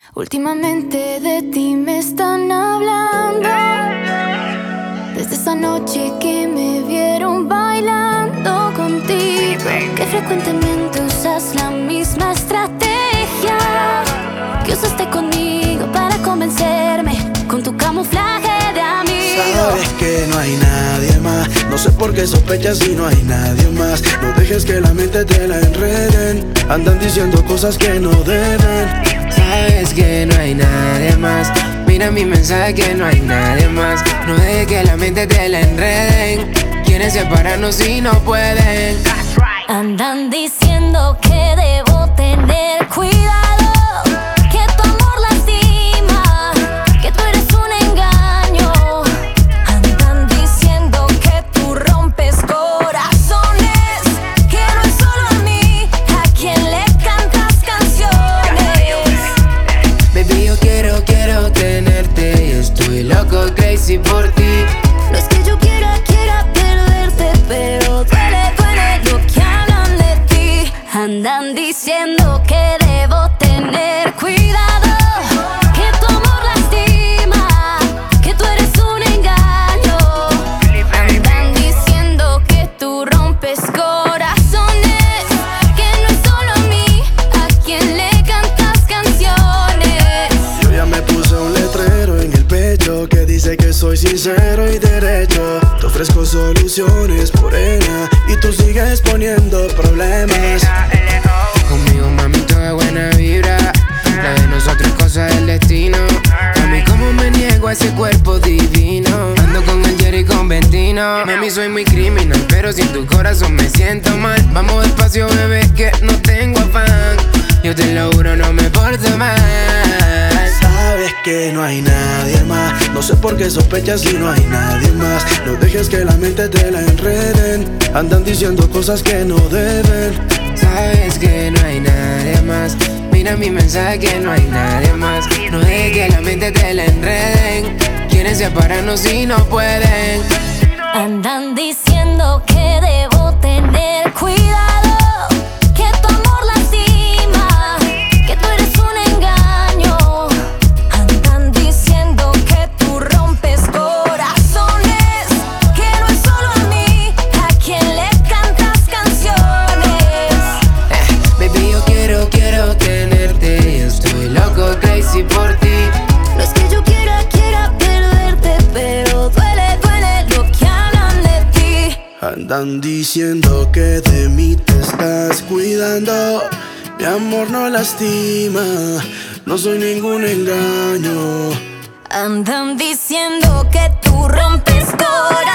Últimamente de ti me están hablando, desde esa noche que me vieron bailando contigo, que frecuentemente usas la misma estrategia que usaste conmigo para convencerme con tu camuflaje de amigo. Sabes que no hay nadie más, no sé por qué sospechas si no hay nadie más. No dejes que la mente te la enreden, andan diciendo cosas que no deben. Sabes que no hay nadie más, mira mi mensaje que no hay nadie más. No dejes que la mente te la enreden, quieren separarnos y no pueden. Andan diciendo que debo tener cuidado, que tu amor lastima, que tú eres un engaño. Andan diciendo que tú rompes corazones, que no es solo a mí a quien le cantas canciones. Baby, yo quiero tenerte y estoy loco, crazy por ti. No es que yo quiera perderte, pero duele lo que hablan de ti. Andan diciendo que debo tener cuidado, que tu amor lastima, que tú eres un engaño. Andan diciendo que tú rompes corazones, que no es solo a mí a quien le cantas canciones. Yo ya me puse un letrero en el pecho que dice que soy sincero y derecho. Te ofrezco soluciones, morena, y tú sigues poniendo problemas. Conmigo, mami, todo es buena vibra. La de nosotros es cosa del destino. Mami, ¿cómo me niego a ese cuerpo divino? Ando con el Jerry con Ventino. Mami, soy muy criminal, pero sin tu corazón me siento mal. Vamos despacio, bebé, que no tengo afán. Yo te lo juro, no me porto mal. Sabes que no hay nadie más, no sé por qué sospechas si no hay nadie más. No dejes que la mente te la enreden, andan diciendo cosas que no deben. Sabes que no hay nadie más, mira mi mensaje que no hay nadie más. No dejes que la mente te la enreden, quieren separarnos y no pueden. Andan diciendo que debo tener cuidado, que tu amor lastima, que tú eres un engaño. Andan diciendo que tú rompes corazones, que no es solo a mí a quien le cantas canciones. Baby, yo quiero tenerte y estoy loco, crazy por ti. No es que yo quiera perderte, pero duele lo que hablan de ti. Andan diciendo que de mí te estás cuidando, mi amor no lastima, no soy ningún engaño. Andan diciendo que tú rompes corazones,